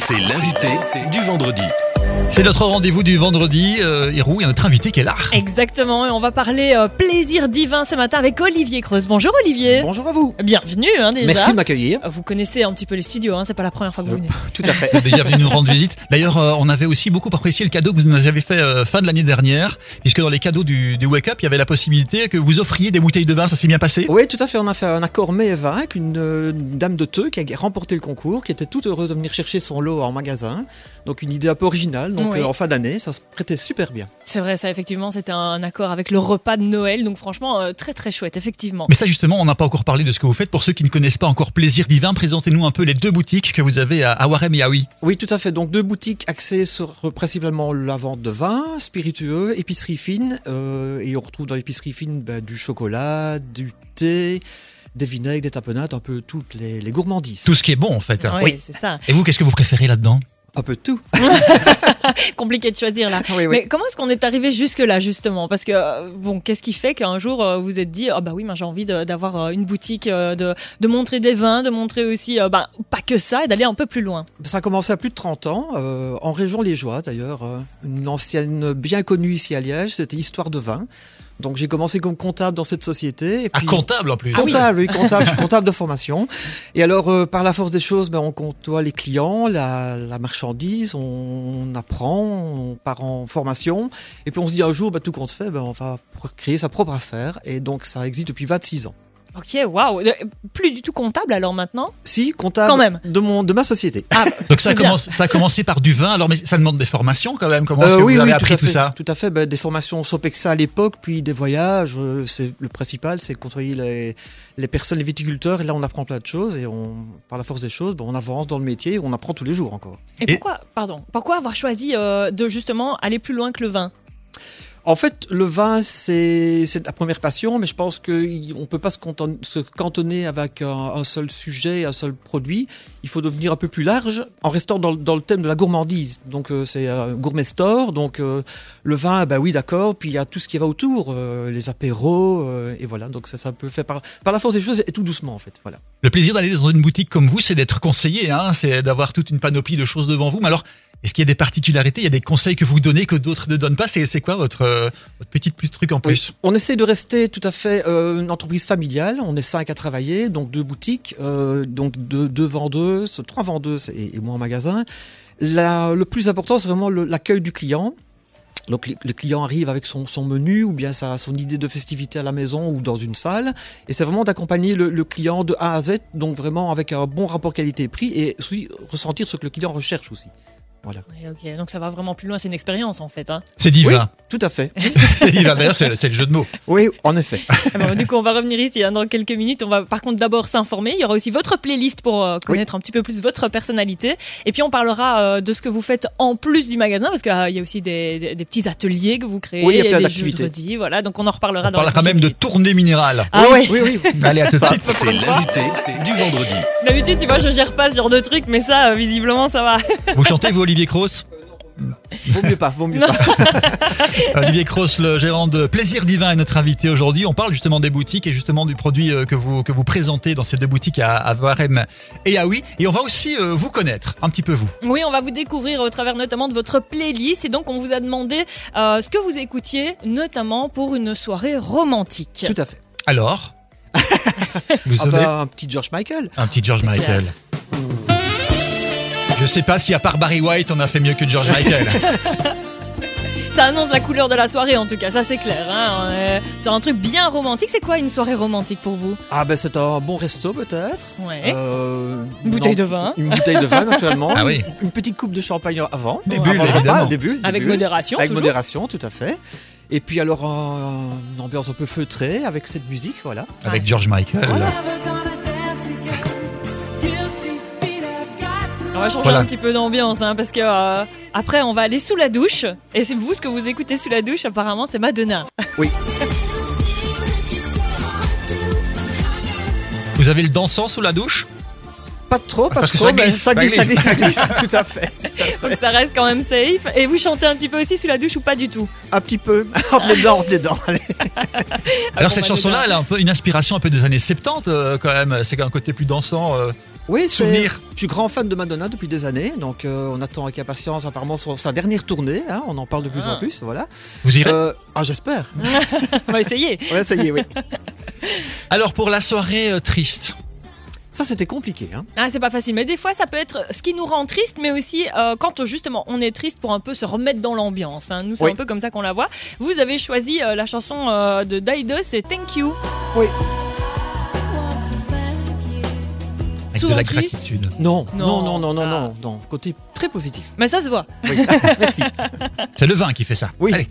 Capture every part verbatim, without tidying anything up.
C'est l'invité du vendredi. C'est notre rendez-vous du vendredi. Euh, Hirou, il y a notre invité qui est là. Exactement, et on va parler euh, plaisir divin ce matin avec Olivier Creuse. Bonjour Olivier. Bonjour à vous. Bienvenue hein, déjà. Merci de m'accueillir. Vous connaissez un petit peu les studios, hein, c'est pas la première fois que vous venez. Tout à fait. Vous êtes déjà venu nous rendre visite. D'ailleurs, euh, on avait aussi beaucoup apprécié le cadeau que vous nous avez fait euh, fin de l'année dernière, puisque dans les cadeaux du, du Wake Up, il y avait la possibilité que vous offriez des bouteilles de vin. Ça s'est bien passé? Oui, tout à fait. On a fait un accord mets et vin avec une, euh, une dame de Teux qui a remporté le concours, qui était toute heureuse de venir chercher son lot en magasin. Donc une idée un peu originale. Donc Oui. euh, en fin d'année, ça se prêtait super bien. C'est vrai, ça effectivement, c'était un accord avec le repas de Noël, donc franchement euh, très très chouette, effectivement. Mais ça justement, on n'a pas encore parlé de ce que vous faites. Pour ceux qui ne connaissent pas encore Plaisir Divin, présentez-nous un peu les deux boutiques que vous avez à, à Warem et à Oui. Oui, tout à fait. Donc deux boutiques axées sur euh, principalement la vente de vin, spiritueux, épicerie fine. Euh, et on retrouve dans l'épicerie fine ben, du chocolat, du thé, des vinaigres, des tapenades, un peu toutes les, les gourmandises. Tout ce qui est bon en fait. Ouais, oui. c'est ça. Et vous, qu'est-ce que vous préférez là-dedans? Un peu de tout. Compliqué de choisir là. Oui, oui. Mais comment est-ce qu'on est arrivé jusque là justement? Parce que euh, bon, qu'est-ce qui fait qu'un jour euh, vous êtes dit ah bah oui, moi j'ai envie de- d'avoir euh, une boutique, euh, de, de montrer des vins, de montrer aussi euh, bah, pas que ça et d'aller un peu plus loin. Ça a commencé à plus de trente ans, euh, en région liégeoise d'ailleurs. euh, Une ancienne bien connue ici à Liège, c'était Histoire de vin. Donc j'ai commencé comme comptable dans cette société. Et Ah, puis- comptable en plus. Comptable, oui, comptable, je suis comptable de formation. Et alors, euh, par la force des choses, ben, on côtoie les clients, la, la marchandise, on, on apprend, on part en formation. Et puis on se dit un jour, ben, tout compte fait, ben, on va créer sa propre affaire. Et donc ça existe depuis vingt-six ans. Ok, waouh. Euh, Plus du tout comptable alors maintenant? Si, comptable Quand même. De, mon, de ma société. Ah, Donc ça a, c'est bien. commencé, ça a commencé par du vin, alors mais ça demande des formations quand même. Comment est-ce Euh, que oui, vous avez oui, appris tout, à tout fait, ça? tout à fait. Ben, des formations Sopexa à l'époque, puis des voyages. euh, C'est le principal, c'est côtoyer les, les personnes, les viticulteurs. Et là, on apprend plein de choses. Et on, par la force des choses, ben, on avance dans le métier. On apprend tous les jours encore. Et pourquoi, pardon, pourquoi avoir choisi euh, de justement aller plus loin que le vin? En fait, le vin, c'est c'est la première passion, mais je pense qu'on ne peut pas se, canton- se cantonner avec un, un seul sujet, un seul produit. Il faut devenir un peu plus large en restant dans, le- dans le thème de la gourmandise. Donc, euh, c'est un gourmet store. Donc, euh, le vin, bah oui, d'accord. Puis, il y a tout ce qui va autour, euh, les apéros, euh, et voilà. Donc, ça, ça peut faire par, par la force des choses et tout doucement, en fait. Voilà. Le plaisir d'aller dans une boutique comme vous, c'est d'être conseillé, hein, c'est d'avoir toute une panoplie de choses devant vous. Mais alors, est-ce qu'il y a des particularités, il y a des conseils que vous donnez que d'autres ne donnent pas? C'est c'est quoi votre, euh, votre petit plus truc en plus? Oui. On essaie de rester tout à fait euh, une entreprise familiale. On est cinq à travailler, donc deux boutiques, euh, donc deux, deux vendeuses, trois vendeuses et, et moi en magasin. La- le plus important, c'est vraiment le- l'accueil du client. Donc le, le client arrive avec son, son menu ou bien sa, son idée de festivité à la maison ou dans une salle. Et c'est vraiment d'accompagner le, le client de A à Z, donc vraiment avec un bon rapport qualité-prix et aussi ressentir ce que le client recherche aussi. Voilà. Oui, ok, donc ça va vraiment plus loin, c'est une expérience en fait. Hein. C'est divin. Tout à fait. C'est divin. D'ailleurs, c'est c'est le jeu de mots. Oui, en effet. Ah bon, du coup, on va revenir ici hein, dans quelques minutes. On va par contre d'abord s'informer. Il y aura aussi votre playlist pour euh, connaître un petit peu plus votre personnalité. Et puis on parlera euh, de ce que vous faites en plus du magasin, parce qu'il y a aussi des, des, des petits ateliers que vous créez. Oui, il y a plein des d'activités. jeudis, voilà, donc on en reparlera On dans la parlera même de tournée minérale. Ah oui, ouais. oui, oui. Allez, à tout de Ça, suite. C'est l'invité du vendredi. D'habitude, tu vois, je gère pas ce genre de truc, mais ça, euh, visiblement, ça va. Vous chantez, vous, Olivier Cross? Vaut mieux pas, vaut mieux Non. pas. Olivier Cross, le gérant de Plaisir Divin, est notre invité aujourd'hui. On parle justement des boutiques et justement du produit euh, que vous, que vous présentez dans ces deux boutiques à, à Warem et à Oui. Et on va aussi euh, vous connaître un petit peu vous. Oui, on va vous découvrir au travers notamment de votre playlist. Et donc, on vous a demandé euh, ce que vous écoutiez, notamment pour une soirée romantique. Tout à fait. Alors vous Ah avez bah, un petit George Michael. un petit George Michael. Je sais pas si à part Barry White, on a fait mieux que George Michael. Ça annonce la couleur de la soirée, en tout cas, ça c'est clair. Hein. On est sur un truc bien romantique. C'est quoi une soirée romantique pour vous? Ah ben c'est un bon resto peut-être. Ouais. Euh, Une bouteille non, de vin. Une bouteille de vin naturellement. Ah oui. Une petite coupe de champagne avant. Des Avant bulles, le repas, évidemment. Des bulles. des Avec bulles. modération, Avec toujours. modération, tout à fait. Et puis alors un- une ambiance un peu feutrée avec cette musique, voilà. Avec Ouais. George Michael. On va changer Voilà. un petit peu d'ambiance, hein, parce que euh, après on va aller sous la douche. Et c'est vous ce que vous écoutez sous la douche, apparemment, c'est Madonna. Oui. Vous avez le dansant sous la douche? Pas trop, pas Parce que trop, ça mais glisse, ça ça glisse, ça glisse. glisse, ça glisse, tout à fait. Donc ça reste quand même safe. Et vous chantez un petit peu aussi sous la douche ou pas du tout? Un petit peu, entre les dents, entre les dents. Allez. Alors bon, cette bah, chanson-là, déjà. elle a un peu une inspiration un peu des années soixante-dix euh, quand même. C'est un côté plus dansant. euh. Oui, c'est- Souvenir. je suis grand fan de Madonna depuis des années, donc euh, on attend avec impatience apparemment son- sa dernière tournée, hein, on en parle de plus Ah. en plus, voilà. Vous irez Euh, ah j'espère. On va essayer. Ouais, ça y est, oui. Alors pour la soirée euh, triste. Ça c'était compliqué, hein. Ah, c'est pas facile, mais des fois ça peut être ce qui nous rend triste, mais aussi euh, quand justement on est triste pour un peu se remettre dans l'ambiance. hein. Nous, c'est Oui. un peu comme ça qu'on la voit. Vous avez choisi euh, la chanson euh, de Dido, c'est Thank You. Oui. Avec Souvent de la triste. gratitude. Non, Non. non, non, non, non, Ah. non, non, côté très positif. Mais ça se voit. Oui. Merci. C'est le vin qui fait ça. Oui. Allez.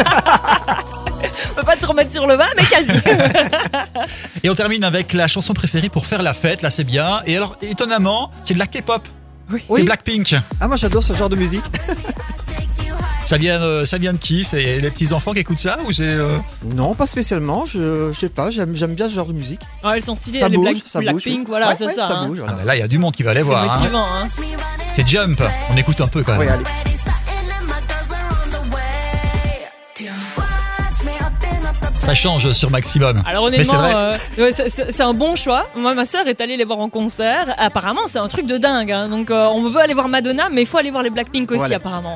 On peut pas te remettre sur le vin, mais quasi. Et on termine avec la chanson préférée pour faire la fête. Là, c'est bien. Et alors, étonnamment, c'est de la K-pop. C'est Oui. Blackpink. Ah moi j'adore ce genre de musique. Ça vient, euh, ça vient de qui? C'est les petits enfants qui écoutent ça ou c'est euh, Non, pas spécialement, je, je sais pas, j'aime, j'aime bien ce genre de musique. Ouais, elles sont stylées, Ça les bouge, Black- ça bouge. Blackpink, oui. voilà, Ouais, c'est ouais, ça. Ça hein. bouge, Ah voilà. ben là, il y a du monde qui va aller C'est voir. hein. motivant. hein. C'est Jump. On écoute un peu quand même. Oui, allez. Ça change sur Maximum. Alors Mais c'est honnêtement, vrai. euh, ouais, c'est- c'est c'est un bon choix. Moi, ma sœur est allée les voir en concert. Apparemment, c'est un truc de dingue. hein. Donc, euh, on veut aller voir Madonna, mais il faut aller voir les Blackpink aussi, Voilà. apparemment.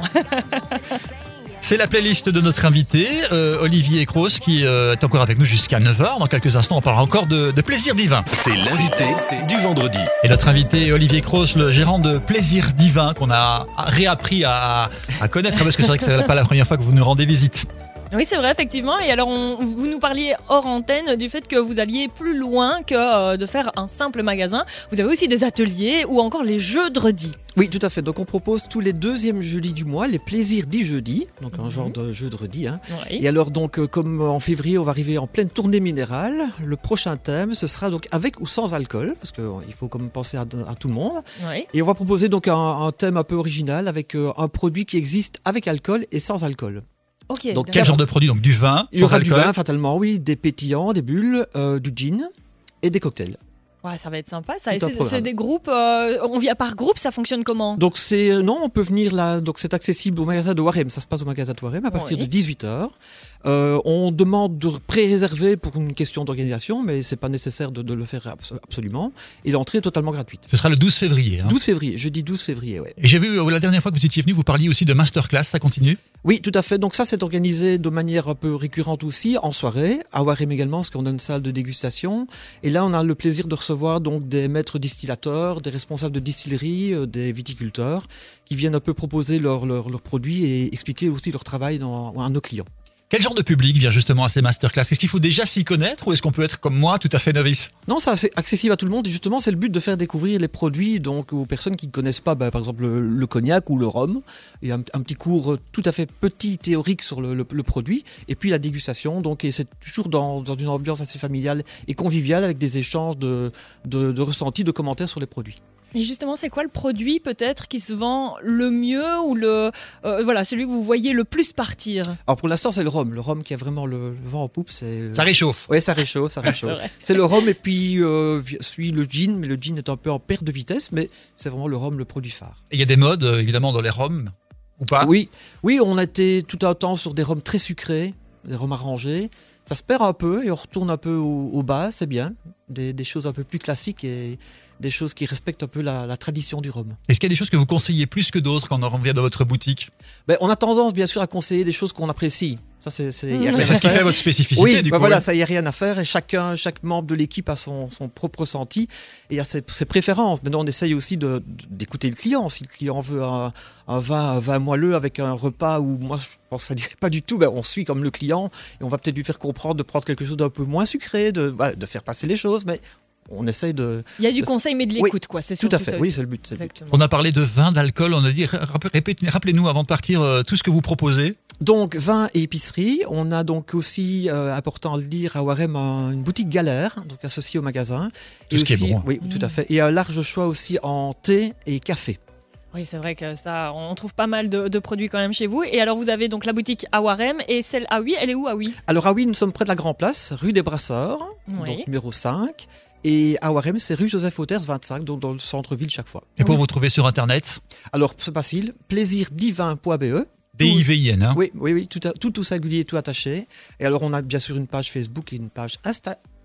C'est la playlist de notre invité, euh, Olivier Cross, qui euh, est encore avec nous jusqu'à neuf heures. Dans quelques instants, on parlera encore de, de Plaisir Divin. C'est l'invité du vendredi. Et notre invité, Olivier Cross, le gérant de Plaisir Divin, qu'on a réappris à, à connaître, parce que c'est vrai que c'est pas la première fois que vous nous rendez visite. Oui, c'est vrai, effectivement. Et alors, on- vous nous parliez hors antenne du fait que vous alliez plus loin que euh, de faire un simple magasin. Vous avez aussi des ateliers ou encore les jeux de redis. Oui, tout à fait. Donc on propose tous les deuxièmes jeudis du mois les plaisirs dits jeudi, donc un Mhm. genre de jeu de redis. Hein. Oui. Et alors donc euh, comme en février on va arriver en pleine tournée minérale, le prochain thème ce sera donc avec ou sans alcool, parce qu'il faut comme penser à, à tout le monde. Oui. Et on va proposer donc un, un thème un peu original avec euh, un produit qui existe avec alcool et sans alcool. Ok. Donc, d'accord. Quel genre de produit? Donc du vin, Il y aura sans du alcool. vin fatalement, oui, des pétillants, des bulles, euh, du gin et des cocktails. Ouais, ça va être sympa. Ça. Et Tout un c'est, programme. c'est des groupes. euh, on vient par groupe, ça fonctionne comment? Donc c'est euh, non, on peut venir là. Donc c'est accessible au magasin de Warem. Ça se passe au magasin de Warem à partir Oui. de dix-huit heures. Euh, on demande de pré-réserver pour une question d'organisation, mais c'est pas nécessaire de, de le faire abso- absolument. Et l'entrée est totalement gratuite. Ce sera le douze février. hein. douze février, jeudi douze février, ouais. Et j'ai vu euh, la dernière fois que vous étiez venu, vous parliez aussi de masterclass, ça continue? Oui, tout à fait. Donc ça, c'est organisé de manière un peu récurrente aussi, en soirée, à Warem également, parce qu'on a une salle de dégustation. Et là, on a le plaisir de recevoir donc des maîtres distillateurs, des responsables de distillerie, euh, des viticulteurs, qui viennent un peu proposer leurs leurs- leurs produits et expliquer aussi leur travail dans- à nos clients. Quel genre de public vient justement à ces masterclass? Est-ce qu'il faut déjà s'y connaître ou est-ce qu'on peut être comme moi, tout à fait novice? Non, ça c'est accessible à tout le monde et justement c'est le but de faire découvrir les produits donc aux personnes qui ne connaissent pas, bah, par exemple le, le cognac ou le rhum. Il y a un, un petit cours euh, tout à fait petit théorique sur le, le- le produit et puis la dégustation. Donc et c'est toujours dans, dans une ambiance assez familiale et conviviale avec des échanges de, de, de ressentis, de commentaires sur les produits. Et justement, c'est quoi le produit peut-être qui se vend le mieux ou le euh, voilà celui que vous voyez le plus partir? Alors pour l'instant c'est le rhum, le rhum qui a vraiment le, le vent en poupe. C'est Ça réchauffe. ouais, ça réchauffe, ça réchauffe. vrai. C'est le rhum et puis euh, vi- suit le gin, mais le gin est un peu en perte de vitesse, mais c'est vraiment le rhum le produit phare. Et il y a des modes, euh, évidemment, dans les rhums, ou pas? Oui, oui, on a été tout un temps sur des rhums très sucrés, des rhums arrangés. Ça se perd un peu et on retourne un peu au, au bas, c'est bien. Des, des choses un peu plus classiques et des choses qui respectent un peu la, la tradition du rhum. Est-ce qu'il y a des choses que vous conseillez plus que d'autres quand on vient dans votre boutique? Ben, on a tendance bien sûr à conseiller des choses qu'on apprécie. Ça, c'est, c'est, y a Mmh. rien Mais à c'est ce qui faire. fait votre spécificité, Oui, du ben coup. voilà, ouais. ça y a rien à faire et chacun, chaque membre de l'équipe a son, son propre ressenti et a ses, ses préférences. Maintenant, on essaye aussi de, de- d'écouter le client. Si le client veut un, un vin, un vin moelleux avec un repas où moi je pense que ça dirait pas du tout, ben on suit comme le client et on va peut-être lui faire comprendre de prendre quelque chose d'un peu moins sucré, de, voilà, de faire passer les choses, mais on essaye de. Il y a du conseil mais de Oui, l'écoute quoi. C'est Tout à surtout fait. ça Oui, aussi. c'est le but. c'est le but. Exactement. On a parlé de vin, d'alcool, on a dit, rap- répétez- rappelez-nous avant de partir euh, tout ce que vous proposez. Donc vin et épicerie. On a donc aussi, euh, important à le dire, à Warem, un- une boutique Galère, donc associée au magasin. Tout Et ce qui est aussi- bon. Oui, tout à fait. Et un large choix aussi en thé et café. Oui, c'est vrai que ça, on trouve pas mal de, de produits quand même chez vous. Et alors, vous avez donc la boutique à Warem et celle à Huy, elle est où à Huy? Alors à oui, nous sommes près de la Grand Place, rue des Brasseurs, Oui. donc numéro cinq. Et à Warem, c'est rue Joseph Hauters vingt-cinq, donc dans le centre-ville chaque fois. Et pour vous trouver sur Internet, Alors c'est facile, plaisirdivin point b e. D I V I N. Hein. Oui, oui, oui, tout, à- tout, tout singulier, tout attaché. Et alors on a bien sûr une page Facebook et une page Insta-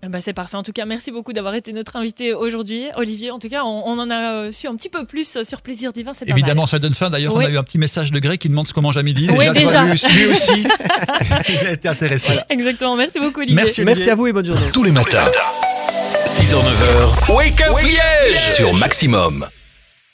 Eh ben, c'est parfait. En tout cas, merci beaucoup d'avoir été notre invité aujourd'hui, Olivier. En tout cas, on, on en a su un petit peu plus sur Plaisir Divin. C'est pas Évidemment, mal. ça donne faim. D'ailleurs, Oui. on a eu un petit message de Greg qui demande ce qu'on mange à midi. Oui, je déjà. vois, Lui, lui aussi, il a été intéressé. Exactement. Merci beaucoup, Olivier. Merci, Olivier. Merci à vous et bonne journée. Tous les matins, six heures neuf heures, Wake Up Liège sur Maximum.